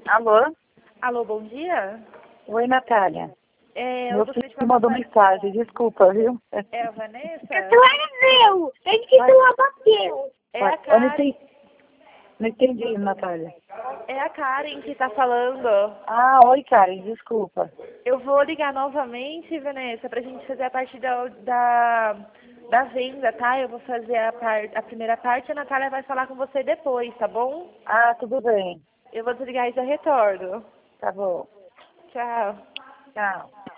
Alô? Alô, bom dia? Oi, Natália. Eu Meu gostaria filho de me mandou falar mensagem, desculpa, viu? É a Vanessa? Meu! Tem que doar papel. É a Eu não Karen. entendi, não entendi, Natália. É a Karen que tá falando. Ah, oi, Karen, desculpa. Eu vou ligar novamente, Vanessa, pra gente fazer a parte da venda, tá? Eu vou fazer a primeira parte e a Natália vai falar com você depois, tá bom? Ah, tudo bem. Eu vou desligar e já retorno. Tá bom. Tchau. Tchau.